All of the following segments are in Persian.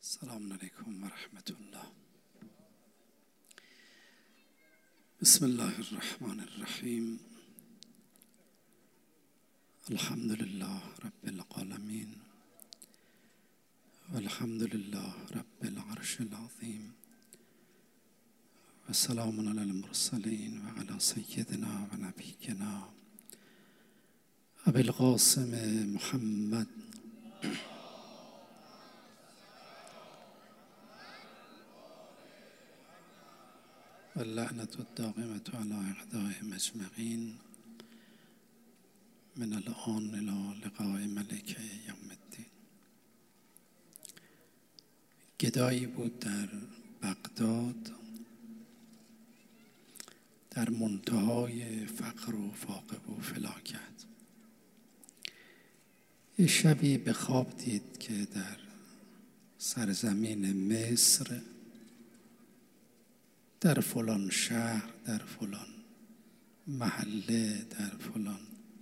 السلام عليكم ورحمة الله. بسم الله الرحمن الرحيم. الحمد لله رب العالمين، والحمد لله رب العرش العظيم، والسلام على المرسلين وعلى سيدنا ونبينا أبي القاسم محمد واللعنة الدائمة على أعدائهم أجمعين من الآن إلى لقاء ملك یوم الدین. گدایی بود در بغداد در منتهای فقر و فاقه و فلاکت. یه شبی به خواب دید که در سرزمین مصر، در فلان شهر، در فلان محله، در فلان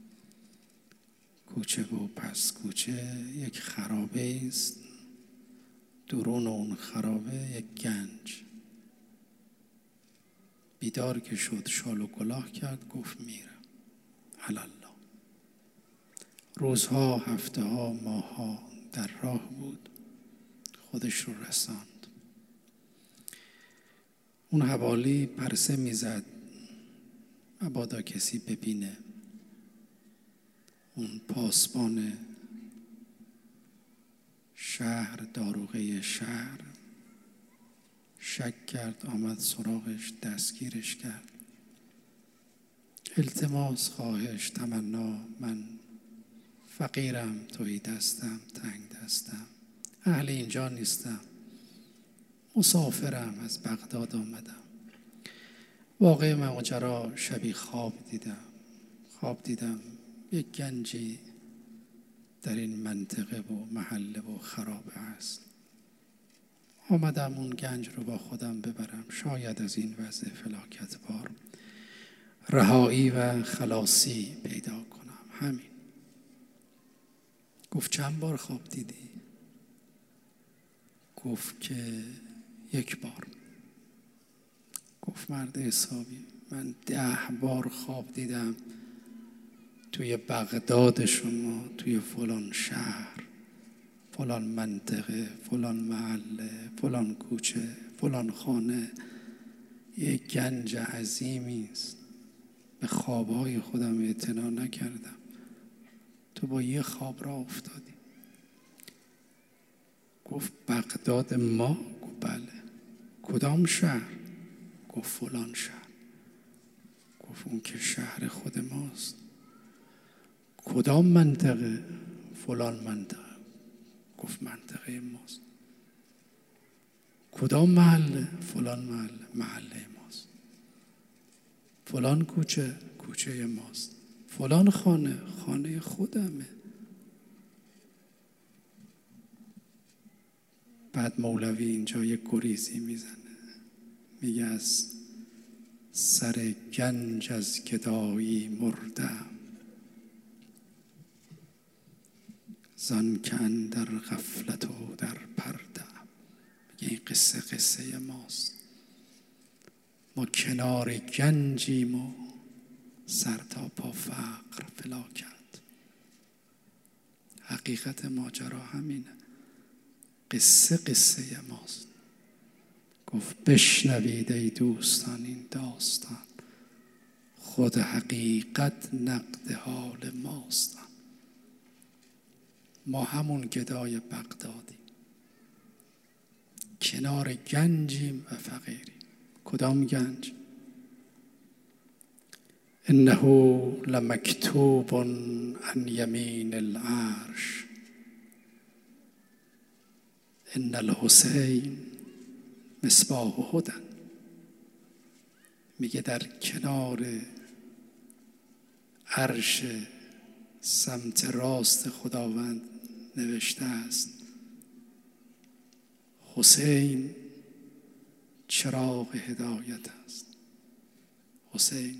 کوچه و پس کوچه یک خرابه است. درون اون خرابه یک گنج. بیدار که شد، شال و کلاه کرد، گفت میرم الله. روزها، هفته ها، ماه ها در راه بود، خودش رو رساند. اون حوالی پرسه میزد مبادا کسی ببینه. اون پاسبان شهر، داروغه شهر، شک کرد، آمد سراغش، دستگیرش کرد. التماس، خواهش، تمنا: من فقیرم، توی دستم، تنگ دستم، اهل اینجا نیستم، مسافرم، از بغداد آمدم. واقع ماجرا، شبی خواب دیدم یک گنجی در این منطقه و محله و خرابه است. آمدم اون گنج رو با خودم ببرم، شاید از این وضع فلاکت بار رهایی و خلاصی پیدا کنم. همین. گفت چند بار خواب دیدی؟ گفت که یک بار. گفت مرد حسابی، من 10 بار خواب دیدم توی بغداد شما، توی فلان شهر، فلان منطقه، فلان محله، فلان کوچه، فلان خانه یک گنج عظیمی است. به خوابهای خودم اعتنا نکردم، تو با یه خواب را افتادی. گفت بغداد ما؟ گفت بله. کدام شهر؟ گفت فلان شهر. گفت اون که شهر خود ماست. کدام منطقه؟ فلان منطقه. گفت منطقه ماست. کدام محله؟ فلان محله ماست. فلان کوچه؟ کوچه ماست. فلان خانه خودمه. بعد مولوی اینجا یک گریزی میزنه، میگه از سر گنج از گدایی مردم، زان که اندر غفلت و در پرده. میگه این قصه ماست. ما کنار گنجیم و سر تا پا فقر فلاکت. حقیقت ماجرا همینه. قصه ماست. گفت بشنوید ای دوستان این داستان، خود حقیقت نقد حال ماست. ما همون گدای بغدادی، کنار گنجیم و فقیریم. کدام گنج؟ انه لمکتوب عن یمین العرش ان الحسین مصباح هدی. میگه در کنار عرش سمت راست خداوند نوشته است حسین چراغ هدایت است. حسین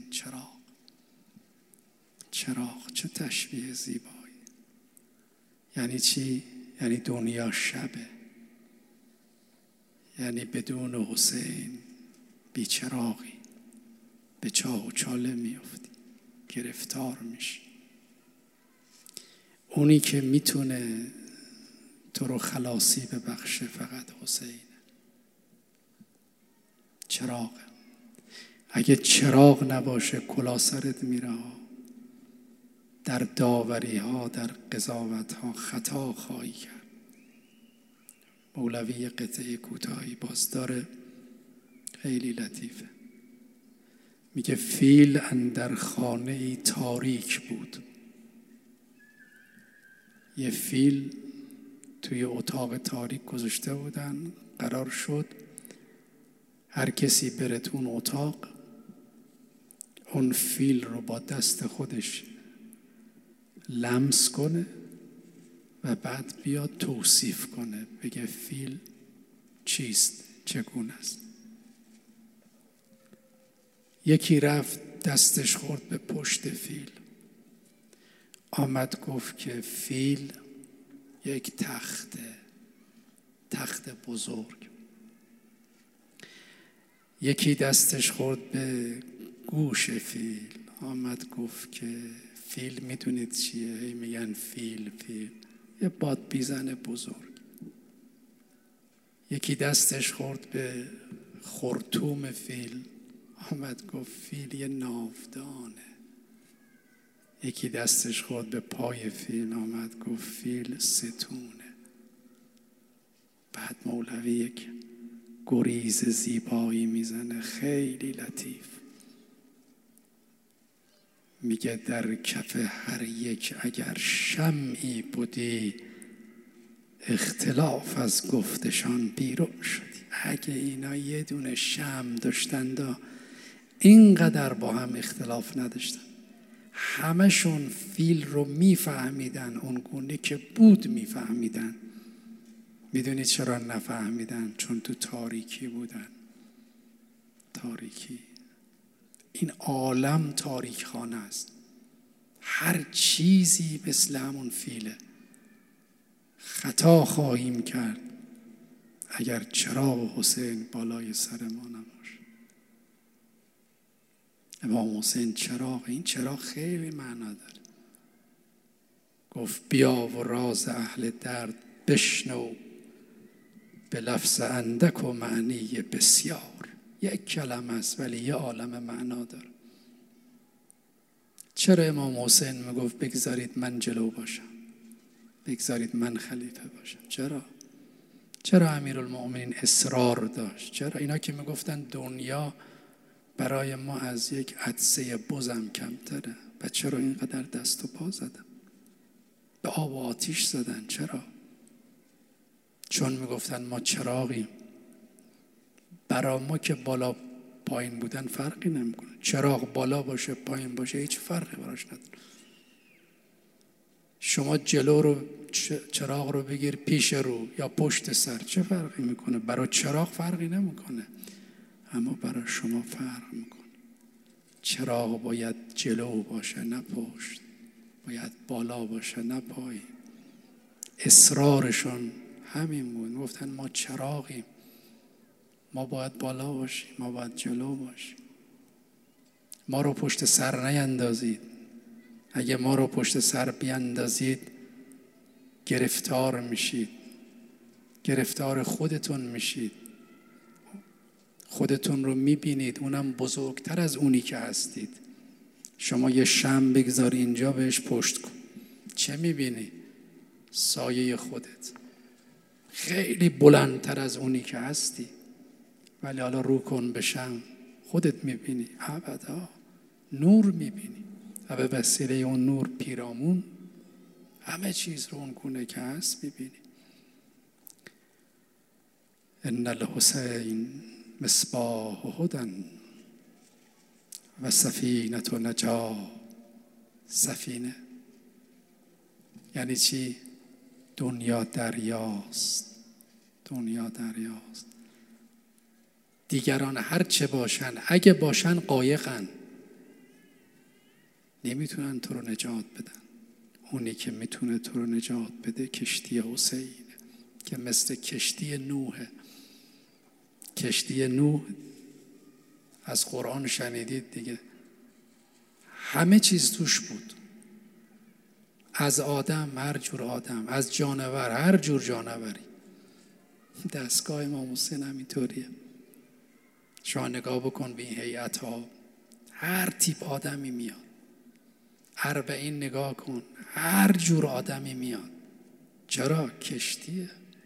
چراغ. چه تشبیه زیبایی. یعنی چی؟ یعنی دنیا شبه، یعنی بدون حسین بیچراغی، به چاه و چاله میافتی، گرفتار میشی. اونی که میتونه تو رو خلاصی ببخشه فقط حسینه. چراغ. اگه چراغ نباشه کلاه سرت میره، در داوری ها، در قضاوت ها خطا خواهی کرد. مولوی قطعه کوتاهی باز داره، خیلی لطیفه. میگه فیل اندر خانه ای تاریک بود. یه فیل توی اتاق تاریک گذاشته بودن، قرار شد هر کسی بره تو اون اتاق، اون فیل رو با دست خودش لمس کنه و بعد بیاد توصیف کنه، بگه فیل چیست، چگونه است. یکی رفت دستش خورد به پشت فیل، آمد گفت که فیل یک تخت بزرگ. یکی دستش خورد به گوش فیل، آمد گفت که فیل میدونید چیه؟ هی میگن فیل یه بادبیزن بزرگ. یکی دستش خورد به خرطوم فیل، آمد گفت فیل یه ناودانه. یکی دستش خورد به پای فیل، آمد گفت فیل ستونه. بعد مولوی یک گریز زیبایی میزنه، خیلی لطیف. میگه در کف هر یک اگر شمعی بودی، اختلاف از گفتشان بیرون شدی. اگه اینا یه دونه شمع داشتن، اینقدر با هم اختلاف نداشتن، همشون فیل رو میفهمیدن، اون گونه که بود میفهمیدن. میدونید چرا نفهمیدن؟ چون تو تاریکی بودن. تاریکی. این عالم تاریک خانه است. هر چیزی مثل همون فیله. خطا خواهیم کرد اگر چراغ حسین بالای سر ما نباشه. امام حسین چراغ، این چراغ خیلی معنا داره. گفت بیا و راز اهل درد بشنو، به لفظ اندک و معنی بسیار. یک کلمه است ولی یه عالم معنا داره. چرا امام حسین میگفت بگذارید من جلو باشم، بگذارید من خلیفه باشم؟ چرا امیرالمؤمنین اصرار داشت؟ چرا اینا که میگفتن دنیا برای ما از یک عدسه بزم کمتره، و چرا اینقدر دست و پا زدن، به آب و آتیش زدن؟ چرا؟ چون میگفتن ما چراغیم. برای ما که بالا پایین بودن فرقی نمیکنه. چراغ بالا باشه پایین باشه هیچ فرقی براش نداره. شما جلو رو چراغ رو بگیر پیش رو یا پشت سر، چه فرقی میکنه؟ برای چراغ فرقی نمیکنه، اما برای شما فرق میکنه. چراغ باید جلو باشه نه پشت، باید بالا باشه نه پایین. اصرارشون همین بود. گفتن ما چراغیم، ما باید بالا باشیم، ما باید جلو باشیم. ما رو پشت سر نیندازید. اگه ما رو پشت سر بیندازید گرفتار میشید، گرفتار خودتون میشید. خودتون رو میبینید اونم بزرگتر از اونی که هستید. شما یه شمع بگذاری اینجا بهش پشت کن، چه میبینی؟ سایه خودت، خیلی بلندتر از اونی که هستی. ولی حالا رو کن به شمع، خودت میبینی ابدا نور میبینی و به وسیله اون نور پیرامون همه چیز رو اون گونه که هست میبینی. ان الحسین مصباح هدی و سفینة نجاة. سفینه یعنی چی؟ دنیا دریاست. دنیا دریاست. دیگران هر چه باشن، اگه باشن قایقن، نمیتونن تو رو نجات بدن. اونی که میتونه تو رو نجات بده کشتی حسینه که مثل کشتی نوحه. کشتی نوح از قرآن شنیدید دیگه، همه چیز توش بود، از آدم هر جور آدم، از جانور هر جور جانوری. دستگاه امام حسین همینطوریه. شما نگاه بکن به این هیئت ها، هر تیپ آدمی میاد. 40 نگاه کن، هر جور آدمی میاد. چرا؟ کشتی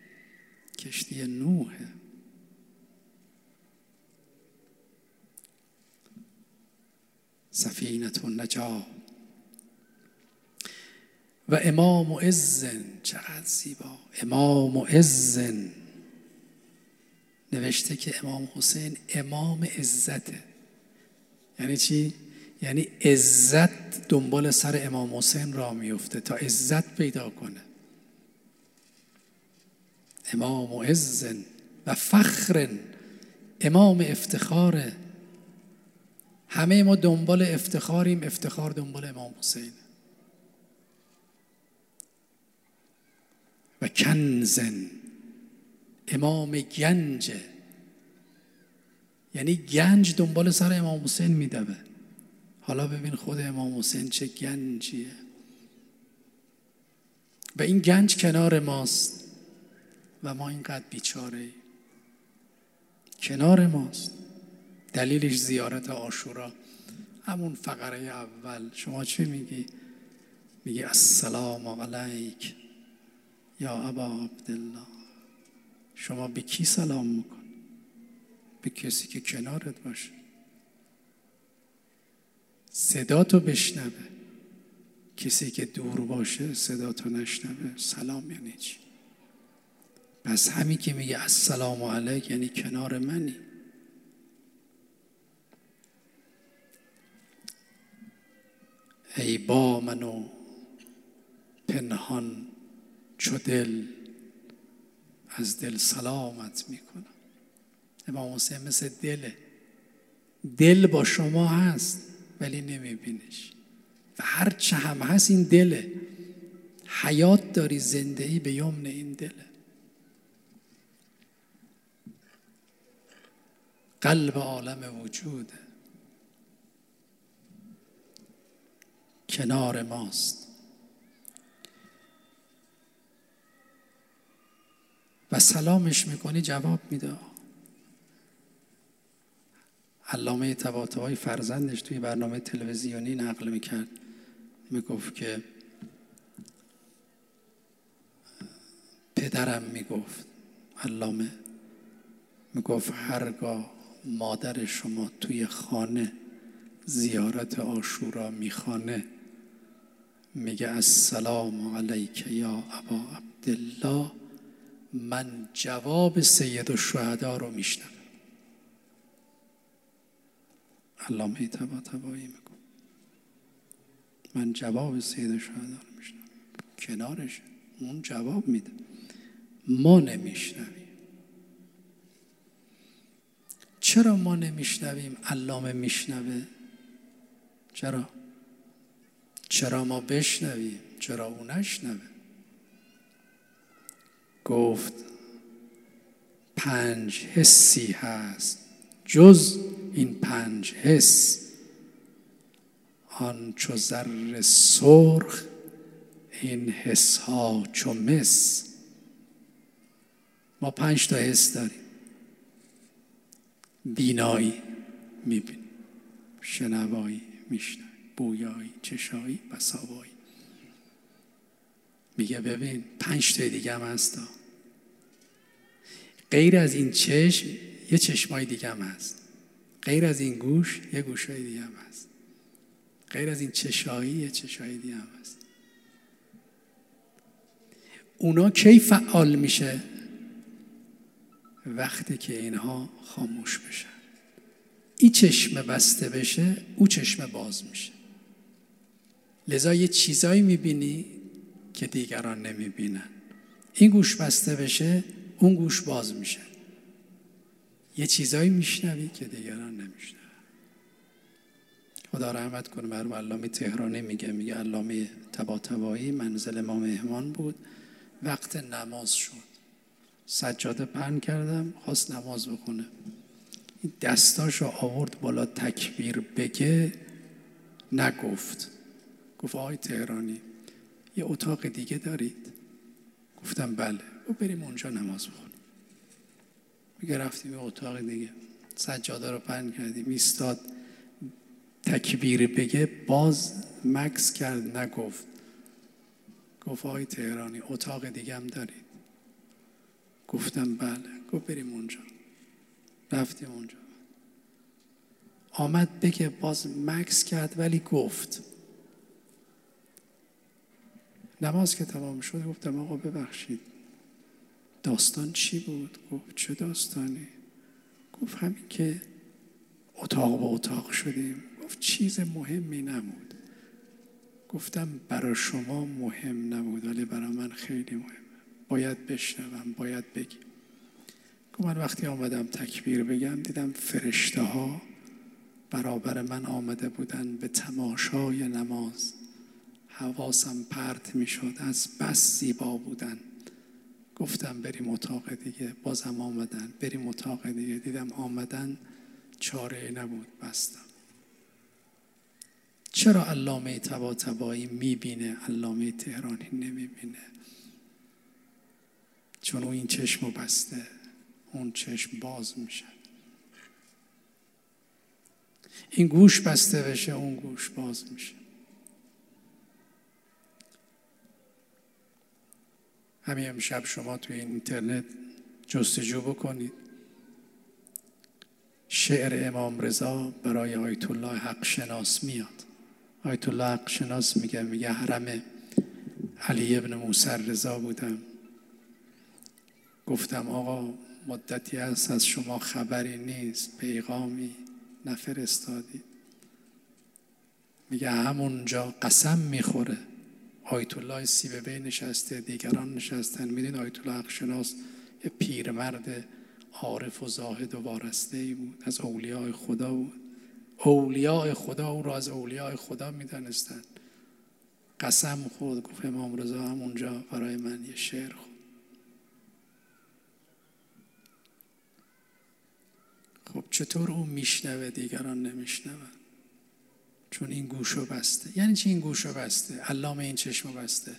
نوحه. سفینة النجاة. و امام عز، چقدر زیبا، امام عز نوشته که امام حسین امام عزته. یعنی چی؟ یعنی عزت دنبال سر امام حسین راه میفته تا عزت پیدا کنه. امام عز و فخر، امام افتخاره. همه ما دنبال افتخاریم، افتخار دنبال امام حسین. و کنزن، امام گنجه. یعنی گنج دنبال سر امام حسین میدوه. حالا ببین خود امام حسین چه گنجیه. و این گنج کنار ماست و ما اینقدر بیچاره، کنار ماست. دلیلش زیارت عاشورا. همون فقره اول شما چی میگی؟ میگی السلام علیک یا ابا عبدالله. شما به کی سلام میکن؟ به کسی که کنارت باشه، صداتو بشنوه. کسی که دور باشه صداتو نشنوه، سلام یعنی چی؟ پس همین که میگه السلام علیک یعنی کنار منی. ای با منو پنهان چو دل، از دل سلامت میکنم. امام حسین مثل دله. دل با شما هست ولی نمیبینیش و هر چه هم هست این دله. حیات داری، زندگی به یمن این دله. قلب عالم وجوده، کنار ماست. و سلامش میکنی جواب میده. علامه طباطبایی فرزندش توی برنامه تلویزیونی نقل میکرد، میگفت که پدرم میگفت، علامه میگفت هرگاه مادر شما توی خانه زیارت عاشورا میخوانه، میگه السلام علیک یا ابا عبدالله، من جواب سید الشهدا رو میشنوم. علامه طباطبایی میگه من جواب سید الشهدا رو میشنوم. کنارش اون جواب میده، ما نمیشنویم. چرا ما نمیشنویم؟ علامه میشنوه. چرا ما بشنویم؟ چرا اون نشنوه؟ گفت 5 حسی هست جز این 5 حس، آن چو زر سرخ این حس ها چو مس. ما 5 تا حس داریم. بینایی میبینی، شنوایی میشنوی، بویایی، چشایی، بساوایی. میگه ببین 5 تا دیگه هم هست. غیر از این چشم یه چشمای دیگه هم هست. غیر از این گوش یه گوشای دیگه هم هست. غیر از این چشایی یه چشای دیگه هم هست. اونا کی فعال میشه؟ وقتی که اینها خاموش بشن. این چشم بسته بشه، او چشم باز میشه. لذا یه چیزایی میبینی که دیگران نمیبینن. این گوش بسته بشه، اون گوش باز میشه. یه چیزایی میشنوی که دیگران نمیشنون. خدا رحمت کنه مرحوم علامه تهرانی میگه علامه طباطبایی منزل ما مهمان بود. وقت نماز شد، سجاده پهن کردم، خواست نماز بخونه. این دستاشو آورد بالا تکبیر بگه، نگفت. گفت آقای تهرانی یه اتاق دیگه دارید؟ گفتم بله. گفت بریم اونجا نماز بخونیم. میگه رفتیم یه اتاق دیگه، سجاده رو پهن کردیم، ایستاد تکبیر بگه، باز مکس کرد نگفت. گفت آقای تهرانی اتاق دیگه هم دارید؟ گفتم بله. گفت بریم اونجا. رفتیم اونجا. آمد بگه، باز مکس کرد ولی گفت. نماز که تمام شد گفتم آقا ببخشید داستان چی بود؟ گفت چه داستانی؟ گفت همین که اتاق به اتاق شدیم. گفت چیز مهمی نبود. گفتم برای شما مهم نبود ولی برای من خیلی مهمه، باید بشنوم، باید بگیم. گفت من وقتی آمدم تکبیر بگم دیدم فرشته ها برابر من آمده بودن به تماشای نماز. حواسم پرت می شد، از بس زیبا بودن. گفتم بریم اتاق دیگه، بازم آمدن. بریم اتاق دیگه، دیدم آمدن، چاره نبود، بستم. چرا علامه طباطبایی میبینه علامه تهرانی نمیبینه؟ چون اون این چشمو بسته، اون چشم باز میشه. این گوش بسته بشه، اون گوش باز میشه. همین امشب شما توی اینترنت جستجو بکنید، شعر امام رضا برای آیت الله حق شناس میاد. آیت الله حق شناس میگه حرم علی ابن موسی رضا بودم، گفتم آقا مدتی هست از شما خبری نیست، پیغامی نفرستادی. میگه همونجا قسم میخوره. آیت الله سیبوی نشسته، دیگران نشستن. میدین آیت الله حق شناس یه پیرمرد عارف و زاهد و وارسته‌ای بود، از اولیاء خدا بود. اولیاء خدا او را از اولیاء خدا میدانستن. قسم خورد، گفت امام رضا همونجا برای من یه شعر خورد. خب چطور اون میشنوه دیگران نمیشنون؟ چون این گوشو بسته. یعنی چی این گوشو بسته؟ علامه این چشمو بسته.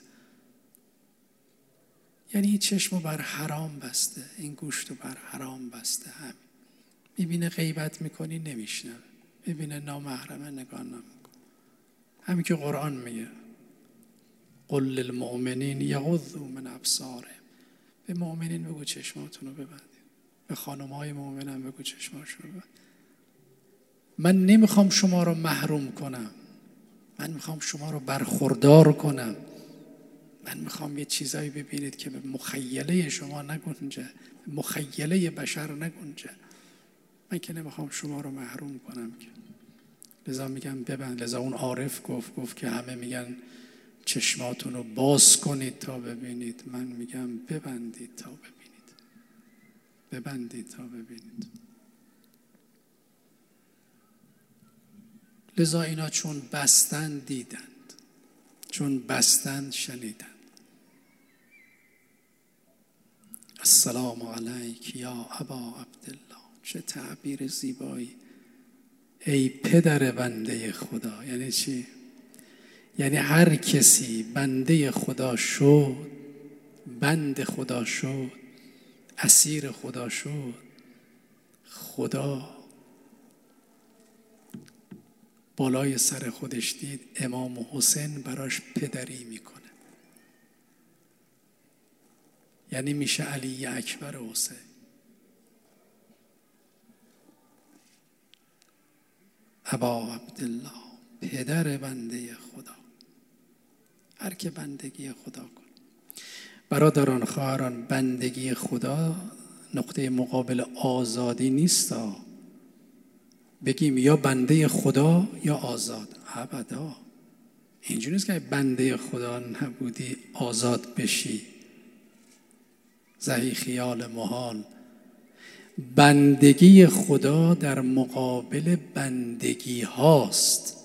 یعنی این چشمو بر حرام بسته، این گوشتو بر حرام بسته. همین. میبینه غیبت میکنی نمیشنوه، میبینه نامحرمه نگاه نمیکنه. همین که قرآن میگه قل للمؤمنین یغضوا من ابصارهم. به مؤمنین بگو چشماتونو ببندید. به خانم‌های مؤمنان بگو چشماشونو ببندید. من نمیخوام شما رو محروم کنم، من میخوام شما رو برخوردار کنم. من میخوام یه چیزایی ببینید که به مخیله شما نگنجه، به مخیله بشر نگنجه. من که نمیخوام شما رو محروم کنم که. لذا میگم ببند. لذا اون عارف گفت که همه میگن چشماتون رو باز کنید تا ببینید، من میگم ببندید تا ببینید. ببندید تا ببینید. لذا اینا چون بستن دیدند، چون بستن شنیدند. السلام علیک یا ابا عبدالله. چه تعبیر زیبایی. ای پدر بنده خدا. یعنی چی؟ یعنی هر کسی بنده خدا شد، بند خدا شد، اسیر خدا شد، خدا بالای سر خودش دید امام حسین براش پدری میکنه. یعنی میشه علی اکبر حسین. ابا عبدالله، پدر بنده خدا. هر که بندگی خدا کن. برادران خواهران، بندگی خدا نقطه مقابل آزادی نیست. بگیم یا بنده خدا یا آزاد. ابدا. اینجوری نیست که بنده خدا نبودی آزاد بشی. زهی خیال محال. بندگی خدا در مقابل بندگی هاست.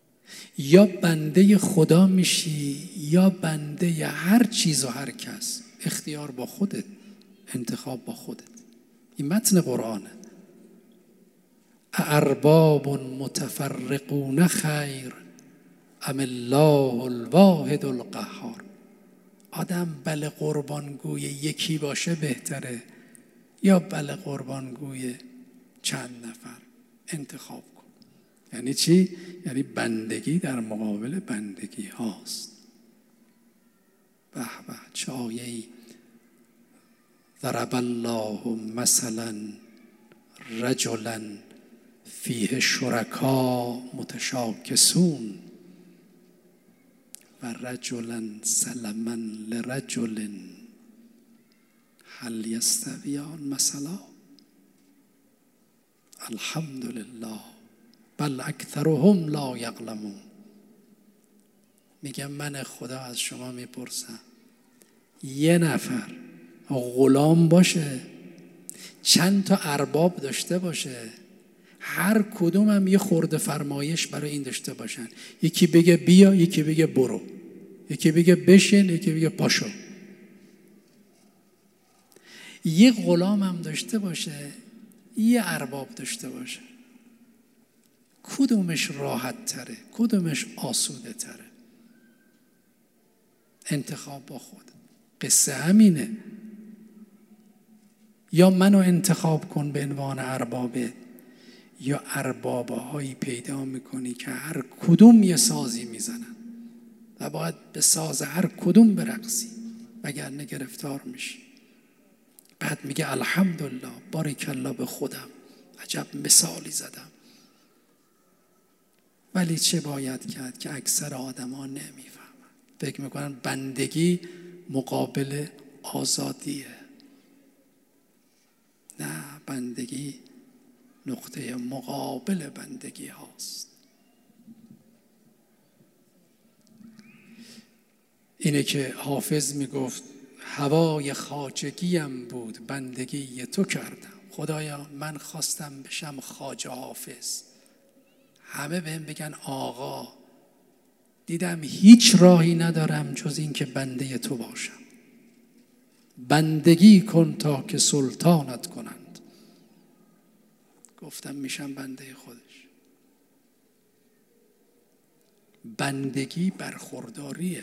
یا بنده خدا میشی یا بنده هر چیز و هر کس. اختیار با خودت، انتخاب با خودت. این متن قرآنه. ارباب متفرقون خیر ام الله الواحد القهار. آدم بله قربانگوی یکی باشه بهتره یا بله قربانگوی چند نفر؟ انتخاب کن. یعنی چی؟ یعنی بندگی در مقابل بندگی هاست. به به چه آیه‌ای. ضرب الله مثلا رجلا فیه شرکا متشاکسون و رجلا سلما لرجل هل یستویان مثلا الحمدلله بل اکثرهم لا یعلمون. میگم من خدا از شما میپرسم یه نفر غلام باشه، چند تا ارباب داشته باشه، هر کدوم هم یه خورده فرمایش برای این داشته باشن، یکی بگه بیا، یکی بگه برو، یکی بگه بشین، یکی بگه پاشو، یه غلام هم داشته باشه، یه ارباب داشته باشه، کدومش راحت تره؟ کدومش آسوده تره؟ انتخاب با خود. قصه همینه. یا منو انتخاب کن به عنوان اربابه، یا اربابه هایی پیدا میکنی که هر کدوم یه سازی میزنن و باید به ساز هر کدوم برقصی وگرنه گرفتار میشی. بعد میگه الحمدلله بارک الله به خودم، عجب مثالی زدم. ولی چه باید کرد که اکثر آدم ها نمیفهمن، فکر میکنن بندگی مقابل آزادیه. نه، بندگی نقطه مقابل بندگی هاست. اینه که حافظ میگفت هوای خواجگیم بود بندگی تو کردم. خدایا من خواستم بشم خواجه حافظ، همه بهم بگن آقا، دیدم هیچ راهی ندارم جز این که بنده تو باشم. بندگی کن تا که سلطانت کنند. گفتم میشم بنده خودش. بندگی برخورداریه.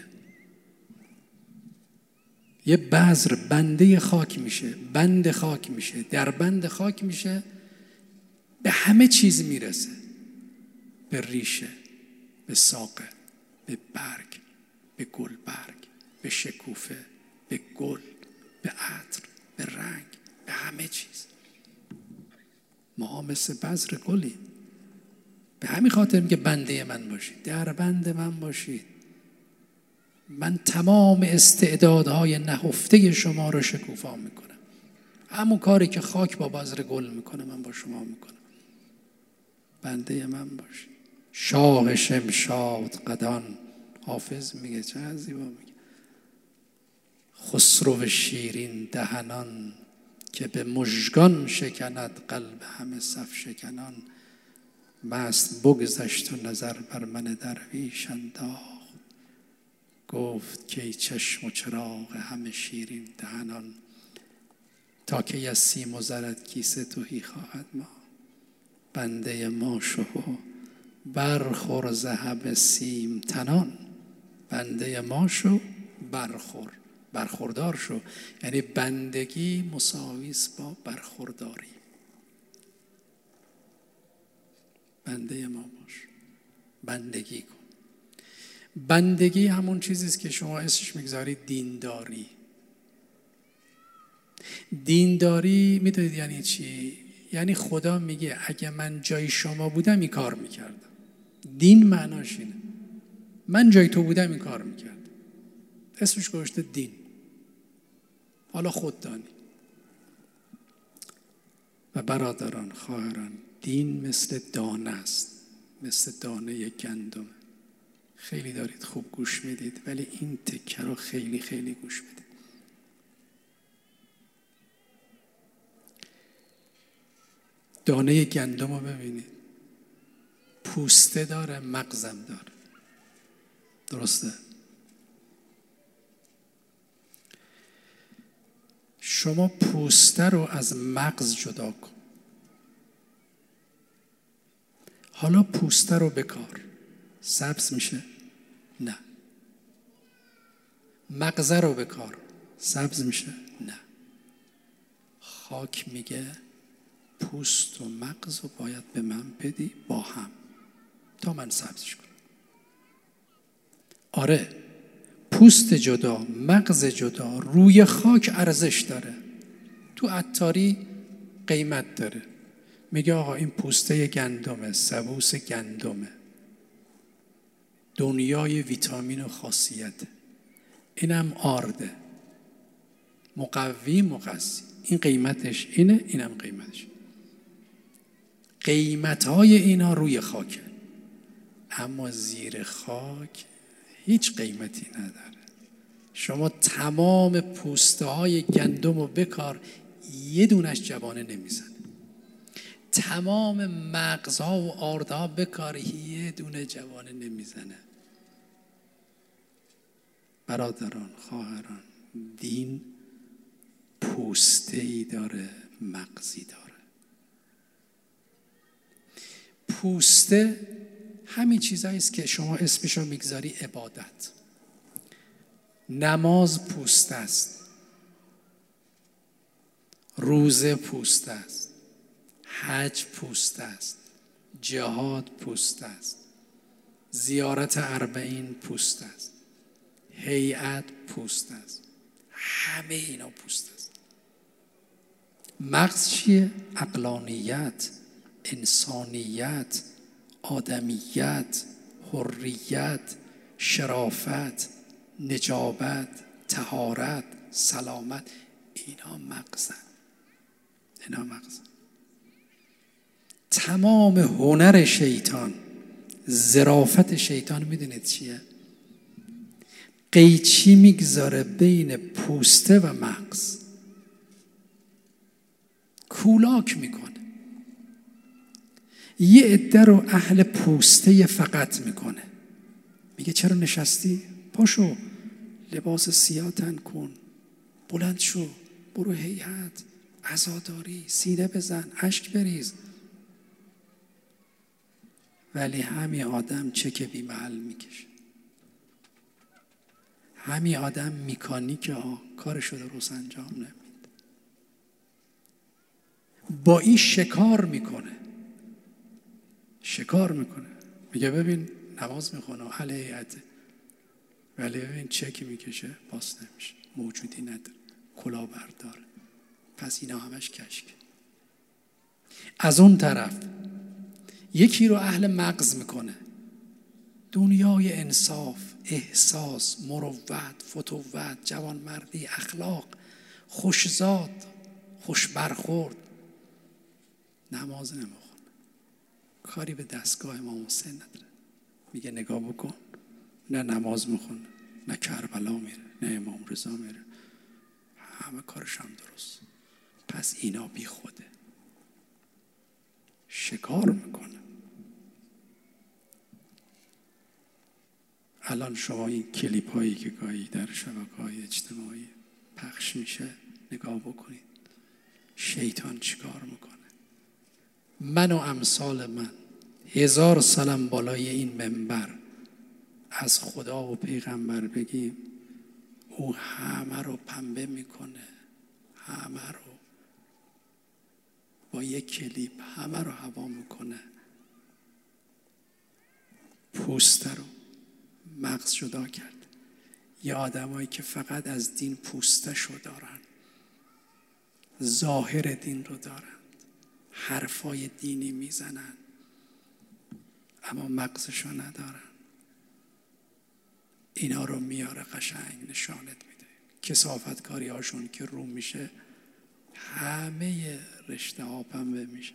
یه بذر بنده خاک میشه، بند خاک میشه، در بند خاک میشه، به همه چیز میرسه. به ریشه، به ساقه، به برگ، به گل برگ، به شکوفه، به گل، به عطر، به رنگ، به همه چیز. ما مثل بذر گلیم. به همین خاطر میگه بنده من باشید، در بند من باشید. من تمام استعدادهای نهفته شما رو شکوفا میکنم. همون کاری که خاک با بذر گل میکنه من با شما میکنم. بنده من باشید. شاه شمشاد قدان، حافظ میگه، چه زیبا میگه، خسرو شیرین دهنان که به مژگان شکند قلب همه صف شکنان. مست بگذشت و نظر بر من درویش انداخت، گفت که ای چشم و چراغ همه شیرین دهنان. تا که از سیم و زرت کیسه تهی خواهد ما، بنده ما شو برخور ز همه سیم تنان. بنده ما شو، برخوردار شو. یعنی بندگی مساوی است با برخورداری. بنده ما باش، بندگی کن. بندگی همون چیزیست که شما اسمش میگذارید دینداری. دینداری میدونید یعنی چی؟ یعنی خدا میگه اگه من جای شما بودم این کار میکردم. دین معناش اینه. من جای تو بودم این کار میکردم. اسمش گذاشته دین. حالا خود دانی. و برادران، خواهران، دین مثل دانه است، مثل دانه گندم. خیلی دارید خوب گوش میدید، ولی این تکه رو خیلی خیلی گوش بدید. دانه گندم رو ببینید، پوسته داره، مغزم داره. درسته؟ شما پوسته رو از مغز جدا کن. حالا پوسته رو بکار، سبز میشه؟ نه. مغزه رو بکار، سبز میشه؟ نه. خاک میگه پوست و مغز رو باید به من بدی با هم تا من سبزش کنم. آره، پوست جدا، مغز جدا روی خاک ارزش داره، تو عطاری قیمت داره. میگه آقا این پوسته گندمه، سبوس گندمه، دنیای ویتامین و خاصیته، اینم آرده، مقوی مغذی، این قیمتش اینه، اینم قیمتش. قیمتهای اینا روی خاکه، اما زیر خاک هیچ قیمتی نداره. شما تمام پوسته های گندم رو بکار، یه دونش جوانه نمیزنه. تمام مغزها و آردها بکار، یه دونه جوانه نمیزنه. برادران، خواهران، دین پوسته ای داره، مغزی داره. پوسته همین چیزایی است که شما اسمشو میگذاری عبادت. نماز پوسته است، روزه پوسته است، حج پوسته است، جهاد پوسته است، زیارت اربعین پوسته است، هیئت پوسته است، همه اینا پوسته است. مغز چیه؟ عقلانیت، انسانیت، آدمیت، حریت، شرافت، نجابت، طهارت، سلامت، اینا مغزن. اینا مغزن. تمام هنر شیطان، ظرافت شیطان میدونید چیه؟ قیچی میگذاره بین پوسته و مغز، کولاک میکنه. یه عده رو اهل پوسته فقط میکنه، میگه چرا نشستی؟ پاشو لباس سیاه تن کن، بلند شو، برو هیئت، عزاداری، سینه بزن، اشک بریز. ولی همین آدم چک بی محل میکشه. همین آدم میکانیکه ها، کارشو درست انجام نمیده. با این شکار میکنه. میگه ببین نماز میخونه اهل هیئته، ولی ببین چکی میکشه باز نمیشه، موجودی نداره، کلاه برداره. پس اینا همش کشک. از اون طرف یکی رو اهل مغز میکنه، دنیای انصاف، احساس، مروت، فتوت، جوانمردی، اخلاق، خوشزاد، خوش برخورد. نماز نمیخونه، کاری به دستگاه امام حسین نداره. میگه نگاه بکن، نه نماز میخونه، نه کربلا میره، نه امام رضا میره، همه کارش هم درست. پس اینا بی خوده، شکار میکنه. الان شما این کلیپ هایی که گاهی در شبکه‌های اجتماعی پخش میشه نگاه بکنید، شیطان چیکار میکنه. من و امثال من 1000 سالم بالای این منبر از خدا و پیغمبر بگیم، او همه رو پنبه میکنه، همه رو با یک کلیپ همه رو هوا میکنه. پوسته رو مغز جدا کرد. یه آدمایی که فقط از دین پوسته شو دارن، ظاهر دین رو دارن، حرفای دینی میزنن اما مغزشو ندارن. اینا رو میاره قشنگ نشانت میده. کثافتکاری هاشون که رو میشه همه رشته ها پنبه میشن.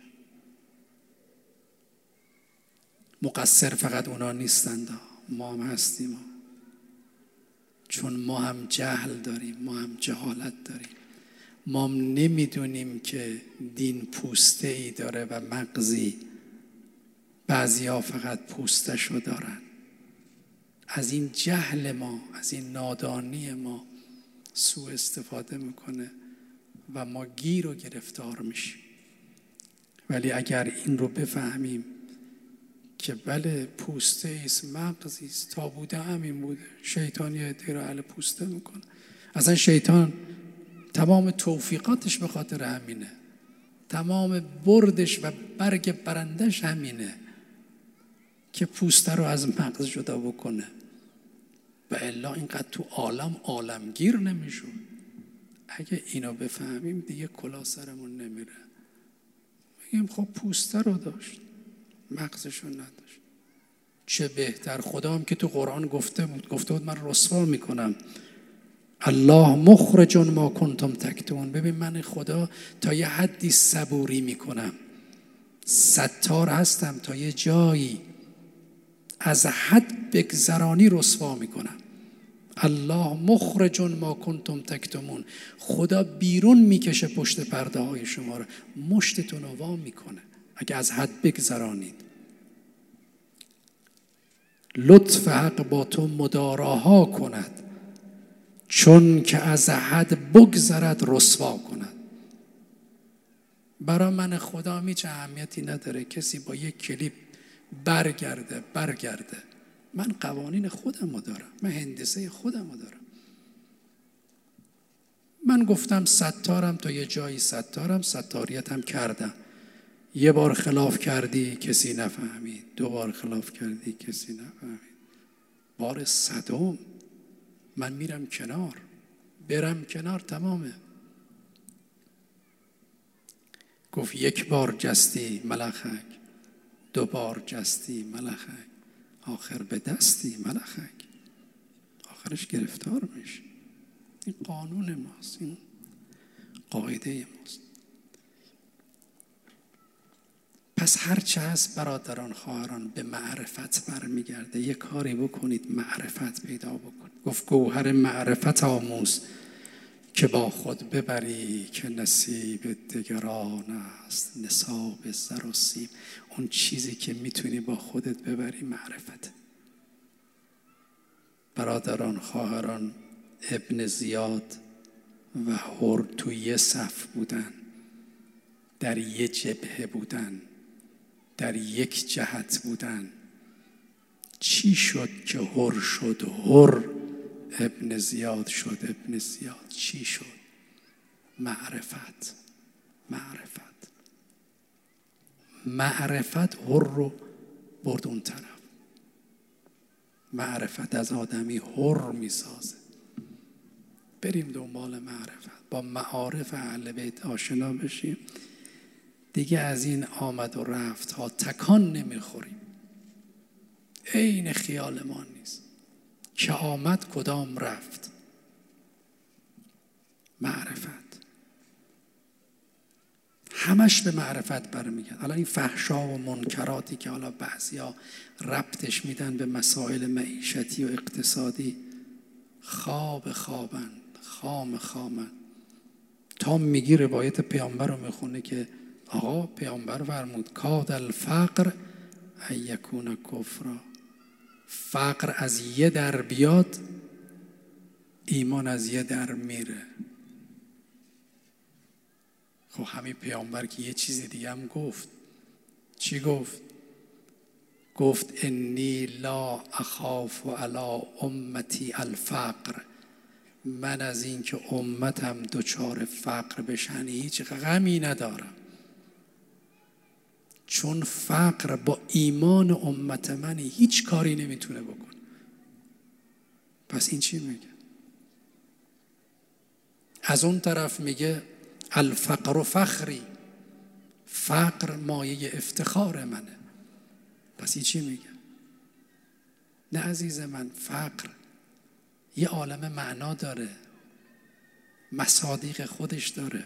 مقصر فقط اونا نیستند، ما هم هستیم. چون ما هم جهل داریم، ما هم جهالت داریم. ما هم نمیدونیم که دین پوسته ای داره و مغزی. بعضی ها فقط پوسته شو دارن. از این جهل ما، از این نادانی ما سوء استفاده میکنه و ما گیر و گرفتار میشیم. ولی اگر این رو بفهمیم که بله پوسته ایست، مغزی است، تا بوده همین بوده، شیطان یه عده رو اهل پوسته میکنه. اصلا شیطان تمام توفیقاتش به خاطر همینه، تمام بردش و برگ برندش همینه که پوسته رو از مغز جدا بکنه. و الا اینقدر تو عالمگیر نمیشون. اگه اینو بفهمیم دیگه کلاه سرمون نمیره. بگیم خب پوسته رو داشت، مغزشو نداشت. چه بهتر. خدا هم که تو قرآن گفته بود من رسوا میکنم. الله مخرج ما کنتم تکتمون. ببین من خدا تا یه حدی صبوری میکنم، ستار هستم، تا یه جایی از حد بگذرانی رسوا میکنم. الله مخرج ما کنتم تکتمون. خدا بیرون میکشه پشت پرده های شما رو، مشتتون رو وا میکنه اگه از حد بگذرانید. لطف حق با تو مداراها کند، چون که از حد بگذرد رسوا کند. برای من خدا هیچ اهمیتی نداره کسی با یک کلیپ برگرده. من قوانین خودم رو دارم، من هندسه خودم رو دارم. من گفتم ستارم تا یه جایی، ستاریتم کردم. یه بار خلاف کردی کسی نفهمید، 2 بار خلاف کردی کسی نفهمید، بار 100م من میرم کنار، برم کنار تمامه. گفت 1 بار جستی ملخک، 2 بار جستی ملخک، آخر به دستی ملخک. آخرش گرفتار میشه. این قانون ماست، این قاعده ماست. پس هرچه هست برادران خواهران به معرفت برمیگرده. یه کاری بکنید معرفت پیدا بکنید. گفت گوهر معرفت آموز که با خود ببری، که نصیب دگران است نصاب زر و سیم. اون چیزی که میتونی با خودت ببری معرفت. برادران خواهران، ابن زیاد و حر تو یه صف بودن، در یه جبهه بودن، در یک جهت بودن. چی شد که حر شد حر، ابن زیاد شد ابن زیاد؟ چی شد؟ معرفت حر رو برد اون طرف. معرفت از آدمی حر میسازه. بریم دنبال معرفت، با معارف اهل بیت آشنا بشیم. دیگه از این آمد و رفت ها تکان نمیخوریم. عین خیال ما نیست که آمد کدام رفت. معرفت همش به معرفت برمیگرد. حالا این فحشا و منکراتی که حالا بعضیا ربطش میدن به مسائل معیشتی و اقتصادی، خوابند، خامند. تا میگی روایت پیامبر رو میخونه که آقا پیامبر فرمود کاد الفقر ان یکون کفرا. فقر از یه در بیاد، ایمان از یه در میره. خب همین پیامبر که یه چیز دیگه هم گفت. چی گفت؟ گفت انی لا اخاف علی امتی الفقر. من از این که امتم دچار فقر بشن هیچ غمی ندارم، چون فقر با ایمان امت من هیچ کاری نمیتونه بکنه. پس این چی میگه؟ از اون طرف میگه الفقر فخری، فقر مایه افتخار منه. پس این چی میگه؟ نه عزیز من، فقر یه عالم معنا داره، مصادیق خودش داره.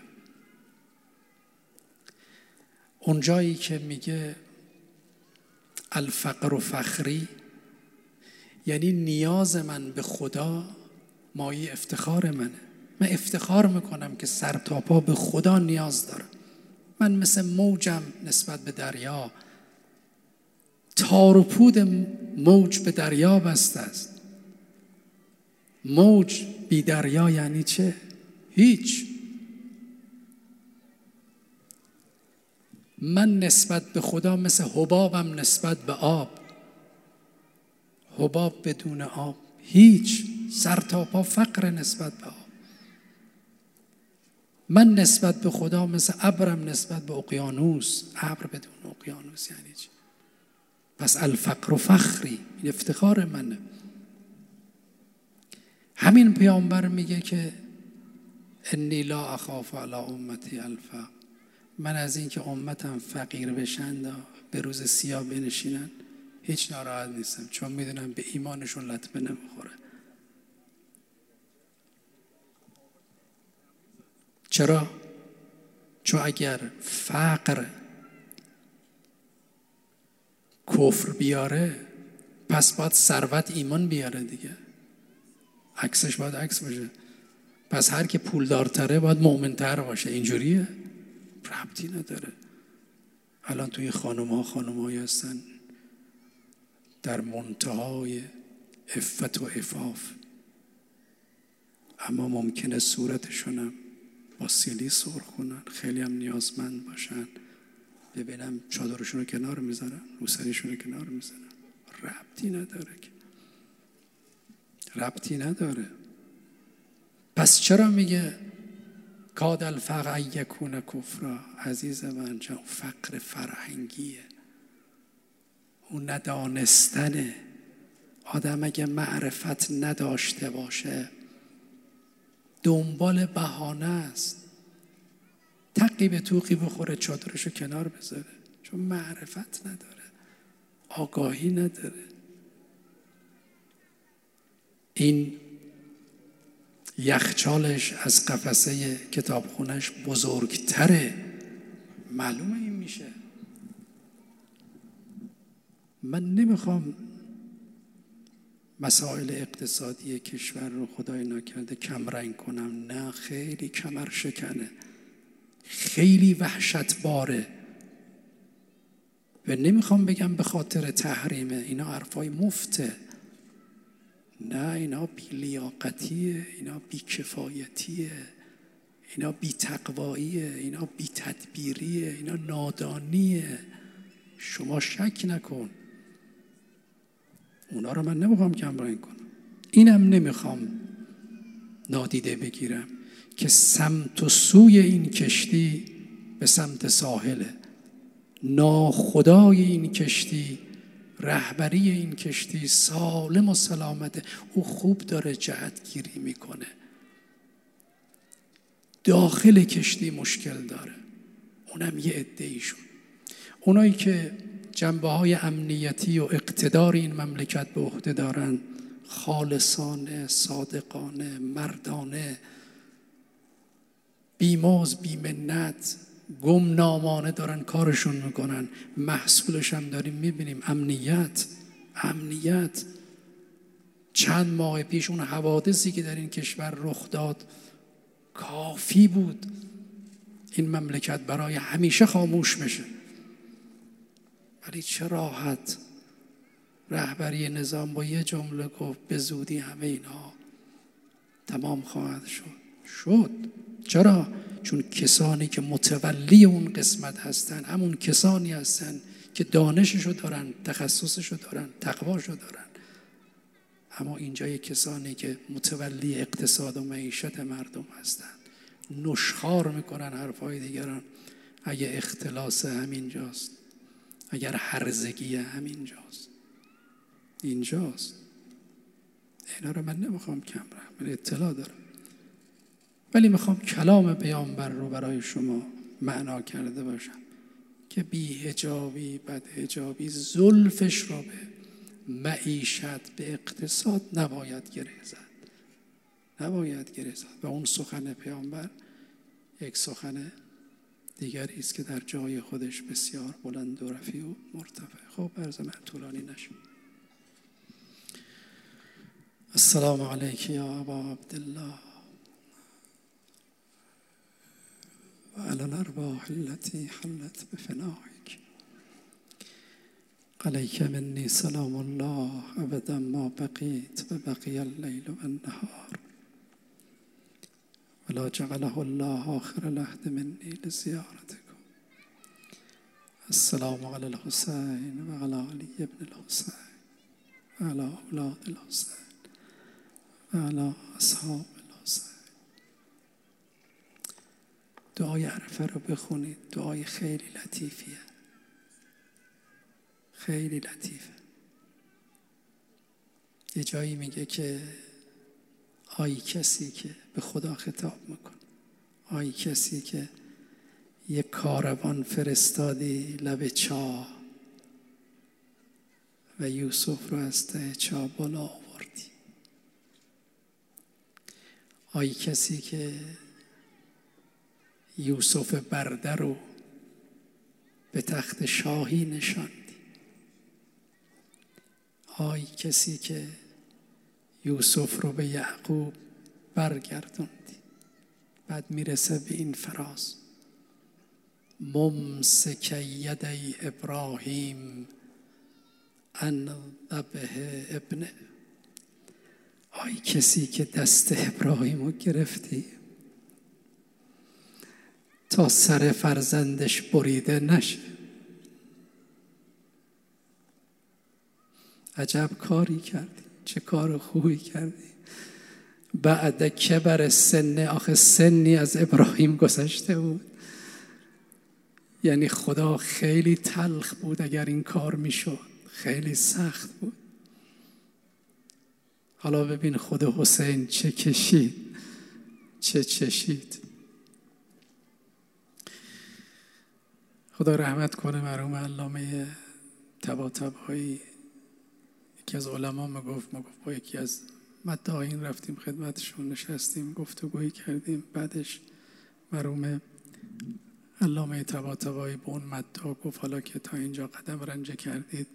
اون جایی که میگه الفقر فخری، یعنی نیاز من به خدا مایه افتخار منه. من افتخار میکنم که سر تا پا به خدا نیاز دارم. من مثل موجم نسبت به دریا. تار و پود موج به دریا بسته است. موج بی دریا یعنی چه؟ هیچ. من نسبت به خدا مثل حبابم نسبت به آب. حباب بدون آب هیچ، سر تا پا فقر نسبت به آب. من نسبت به خدا مثل ابرم نسبت به اقیانوس. ابر بدون اقیانوس یعنی چی؟ پس الفقر و فخری، این افتخار منه. همین پیامبر میگه که انی لا اخاف علی امتی الفقر. من از این که امتم فقیر بشن، به روز سیاه بنشینن، هیچ ناراحت نیستم، چون میدونم به ایمانشون لطمه نمیخوره. چرا؟ چون اگر فقر کفر بیاره، پس باید ثروت ایمان بیاره دیگه. عکسش باید عکس باشه. پس هر که پولدارتره باید مؤمن‌تر باشه. اینجوریه؟ ربطی نداره. الان توی خانم‌هایی هستن در منتهای عفت و عفاف، اما ممکنه صورتشونم با سیلی سرخ کنن، خیلی هم نیازمند باشن. ببینم چادرشون رو کنار میذارن، روسریشون رو کنار میذارن. ربطی نداره که، ربطی نداره. پس چرا میگه کاد الفقر ان یکون کفرا؟ عزیز من، چون فقر فرهنگیه، اون ندانستنه. آدم اگه معرفت نداشته باشه دنبال بهانه است، تقی به توقی بخوره چادرشو کنار بذاره، چون معرفت نداره، آگاهی نداره. این یخچالش از قفسه کتابخونش بزرگتره، معلومه این میشه. من نمیخوام مسائل اقتصادی کشور رو خدای نکرده کمرنگ کنم، نه، خیلی کمر شکنه، خیلی وحشت باره. و نمیخوام بگم به خاطر تحریمه، اینا حرفای مفته. نه، اینا بی لیاقتیه، اینا بی کفایتیه، اینا بی تقواییه، اینا بی تدبیریه، اینا نادانیه. شما شک نکن. اونا رو من نمیخوام کمرنگ کنم، اینم نمیخوام نادیده بگیرم که سمت و سوی این کشتی به سمت ساحله. ناخدای این کشتی، رهبری این کشتی سالم و سلامته. او خوب داره جهتگیری میکنه. داخل کشتی مشکل داره، اونم یه عده‌ایشون، اونایی که جنبه‌های امنیتی و اقتدار این مملکت به عهده دارن، خالصانه، صادقانه، مردانه، بی‌مزد، بی‌منت، گمنامانه دارن کارشون میکنن. محصولش هم داریم میبینیم. امنیت. چند ماه پیش اون حوادثی که در این کشور رخ داد کافی بود این مملکت برای همیشه خاموش بشه. ولی چه راحت رهبری نظام با یه جمله گفت به زودی همه اینها تمام خواهد شد. چرا؟ چون کسانی که متولی اون قسمت هستن همون کسانی هستن که دانششو دارن، تخصصشو دارن، تقواشو دارن. اما اینجا کسانی که متولی اقتصاد و معیشت مردم هستن نشخوار میکنن حرفای دیگران. اگه اختلاس همینجاست، اگر هرزگی همینجاست، اینجاست. اینا رو من نمیخوام کم رحم، من اطلاع دارم، ولی میخوام کلام پیامبر رو برای شما معنا کرده باشم که بی‌حجابی، بدحجابی زلفش رو به معیشت، به اقتصاد نباید گره زد. و اون سخن پیامبر یک سخن دیگری است که در جای خودش بسیار بلند و رفیع و مرتفع. خب عرض من طولانی نشد. السلام علیک یا ابا عبدالله و علی الارواح التي حلت بفنائک. علیک منی سلام الله ابدا ما بقیت و بقی اللیل و النهار ولا جعله الله آخر العهد منی لزیارتکم. السلام علی الحسین و علی علی ابن الحسین و علی اولاد الحسین و علی اصحاب الحسین. دعای عرفه رو بخونید. دعای خیلی لطیفیه، خیلی لطیفه. یه جایی میگه که آی کسی که به خدا خطاب میکنه، آی کسی که یک کاروان فرستادی لب چاه و یوسف رو از ته چاه بالا آوردی. آی کسی که یوسف برده رو به تخت شاهی نشاندی. آی کسی که یوسف رو به یعقوب برگردوندی. بعد میرسه به این فراز: ممسک یدی ابراهیم عن ذبح ابنه. آی کسی که دست ابراهیم رو گرفتی تا سر فرزندش بریده نشه. عجب کاری کردی، چه کار خوبی کردی. بعد کبر سن، آخه سنی از ابراهیم گذشته بود. یعنی خدا خیلی تلخ بود اگر این کار میشد، خیلی سخت بود. حالا ببین خود حسین چه کشید، چه چشید. خدا رحمت کنه مرحوم علامه طباطبایی. یکی از علما ما گفت با یکی از مداحین رفتیم خدمتشون، نشستیم گفتگویی کردیم. بعدش مرحوم علامه طباطبایی به اون مداح گفت حالا که تا اینجا قدم رنجه کردید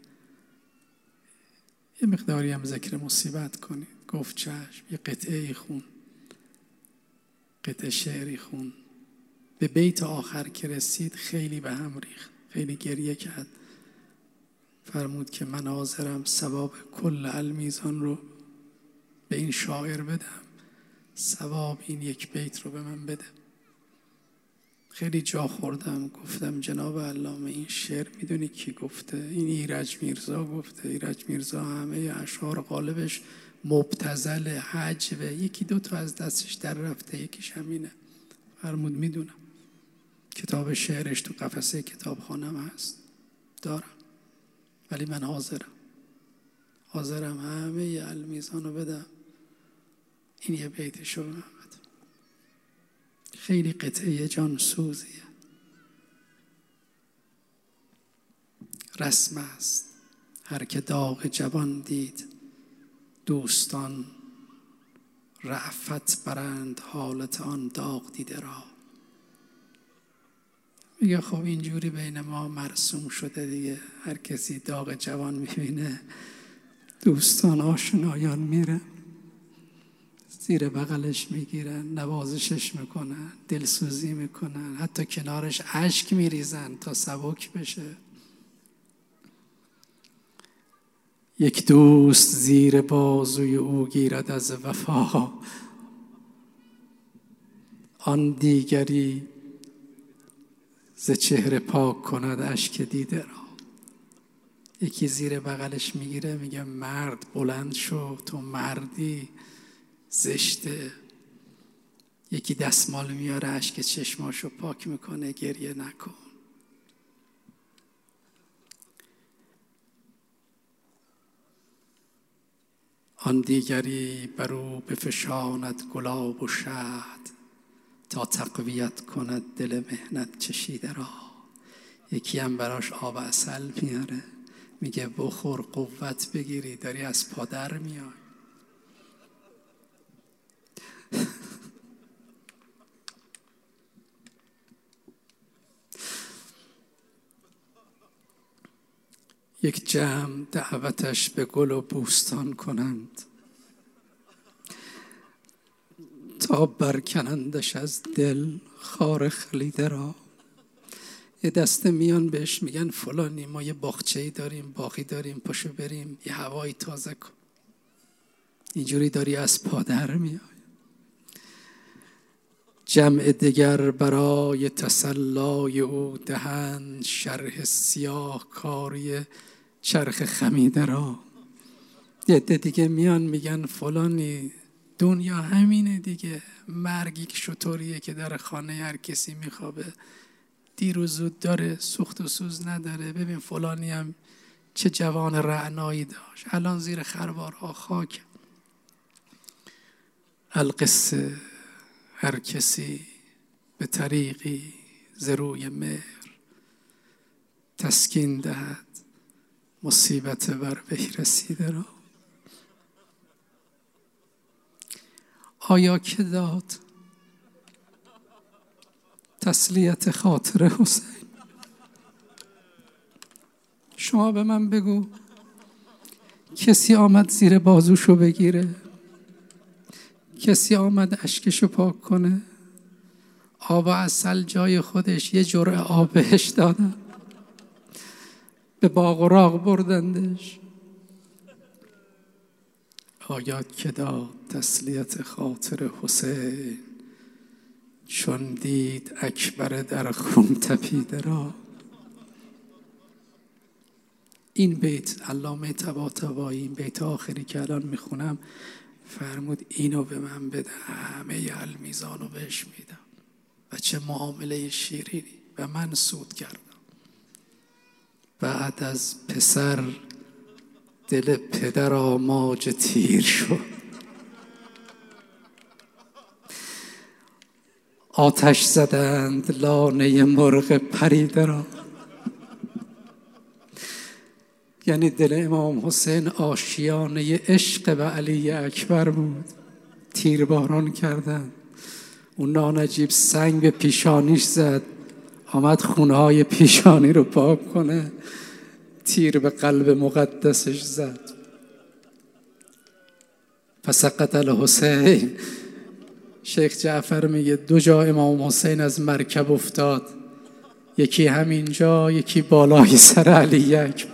یه مقداری هم ذکر مصیبت کنید. گفت چشم. یه قطعه خون، قطعه شعری خون. به بیت آخر که رسید خیلی به هم ریخت، خیلی گریه کرد. فرمود که من حاضرم ثواب کل المیزان رو به این شاعر بدم، ثواب این یک بیت رو به من بده. خیلی جا خوردم، گفتم جناب علامه این شعر میدونی کی گفته؟ این ایرج میرزا گفته. ایرج میرزا همه اشعار غالبش مبتذل، حجوه، یکی دو تا از دستش در رفته، یکیش همینه. فرمود میدونم، کتاب شعرش تو قفسه کتابخانم هست، دارم، ولی من حاضرم همه المیزان رو بدم، این یه بیتش رو به من بده. خیلی قطعه جان سوزیه. رسم است هر که داغ جوان دید، دوستان رأفت برند حالت آن داغ دیده را. میگه خب اینجوری بین ما مرسوم شده دیگه، هر کسی داغ جوان میبینه دوستان آشنایان میره زیر بغلش میگیرن، نوازشش میکنن، دلسوزی میکنن، حتی کنارش اشک میریزن تا سبک بشه. یک دوست زیر بازوی او گیرد از وفا، آن دیگری ز چهره پاک کند اشک دیده را. یکی زیر بغلش میگیره میگه مرد بلند شو، تو مردی، زشته. یکی دستمال میاره اشک چشماشو پاک میکنه، گریه نکن. آن دیگری بر او بفشاند گلاب و شهد، تا تقویت کند دل محنت چشیده را. یکی هم براش آب عسل میاره میگه بخور قوت بگیری، داری از پادر میای. یک جمع دعوتش به گل و بوستان کنند، تا برکنندش از دل خار خلیده را. یه دسته میان بهش میگن فلانی ما یه باغچه‌ای داریم، باغی داریم، پاشو بریم یه هوایی تازه کن. اینجوری داری از پادر میای. جمع دگر برای تسلای او دهند شرح سیاه کاری چرخ خمیده را. یه عده دیگه میان میگن فلانی دنیا همینه دیگه، مرگ یک شطوریه که در خانه هر کسی میخوابه، دیر و زود داره، سوخت و سوز نداره. ببین فلانی هم چه جوان رعنایی داشت، الان زیر خروارها خاک. القصه هر کسی به طریقی ز روی مهر تسکین دهد مصیبت بر وی رسیده را. آیا که داد تسلیت خاطر حسین؟ شما به من بگو کسی آمد زیر بازوشو بگیره؟ کسی آمد اشکشو پاک کنه؟ آب و عسل جای خودش، یه جرعه آب بهش دادن، به باغ و راغ بردندش. آیا که داد تسلیت خاطر حسین چون دید اکبر در خون تپیده را. این بیت علامه طباطبایی، این بیت آخری که الان میخونم، فرمود اینو به من بده، همه المیزانو بهش میدم. و چه معامله شیرینی، و من سود کردم. بعد از پسر دل پدر آماج تیر شد، آتش زدند لانه مرغ پریده را. یعنی دل امام حسین آشیانه عشق به علی اکبر بود. تیرباران کردند، اون نانجیب سنگ به پیشانیش زد، آمد خونهای پیشانی رو پاک کنه، تیر به قلب مقدسش زد. فسقط الحسین. شیخ جعفر میگه 2 جا امام حسین از مرکب افتاد، یکی همینجا، یکی بالای سر علی اکبر.